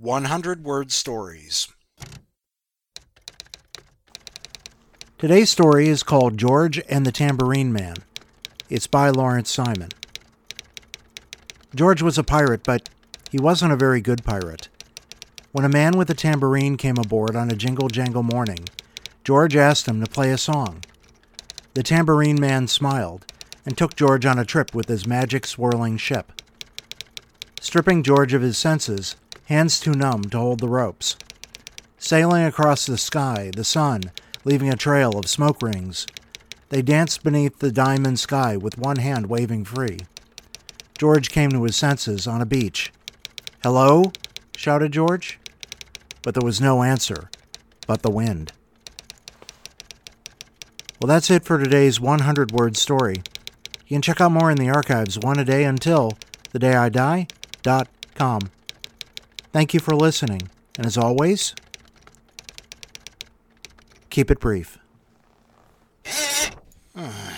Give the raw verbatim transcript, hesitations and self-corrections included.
one hundred Word Stories. Today's story is called George and the Tambourine Man. It's by Lawrence Simon. George was a pirate, but he wasn't a very good pirate. When a man with a tambourine came aboard on a jingle-jangle morning, George asked him to play a song. The tambourine man smiled and took George on a trip with his magic swirling ship. Stripping George of his senses, hands too numb to hold the ropes. Sailing across the sky, the sun, leaving a trail of smoke rings. They danced beneath the diamond sky with one hand waving free. George came to his senses on a beach. "Hello?" shouted George. But there was no answer, but the wind. Well, that's it for today's one hundred Word Story. You can check out more in the archives one a day until the day I die dot com. Thank you for listening, and as always, keep it brief. Uh.